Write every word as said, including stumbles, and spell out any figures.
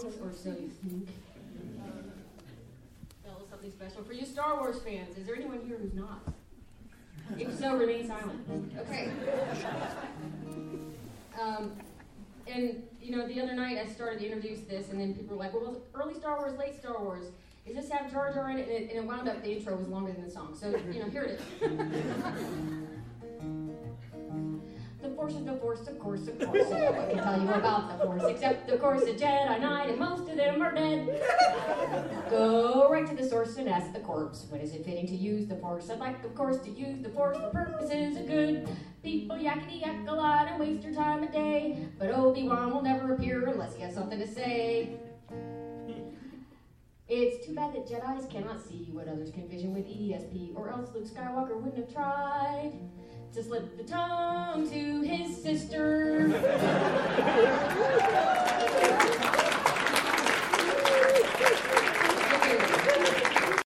or so you think. Tell us something special for you Star Wars fans. Is there anyone here who's not? If so, remain silent. Okay. Um, and, you know, the other night I started to introduce this, and then people were like, well, early Star Wars, late Star Wars. Is this have Jar Jar in it? And, it? and it wound up, the intro was longer than the song. So, you know, here it is. The Force is the Force, of course, of course. No one can tell you about the Force, except, of course, the Jedi Knight, and most of them are dead. Go right to the source and ask the corpse, when is it fitting to use the Force? I'd like, of course, to use the Force for purposes of good. People yakety yak a lot and waste your time a day, but Obi-Wan will never appear unless he has something to say. It's too bad that Jedis cannot see what others can vision with E S P, or else Luke Skywalker wouldn't have tried to slip the tongue to his sister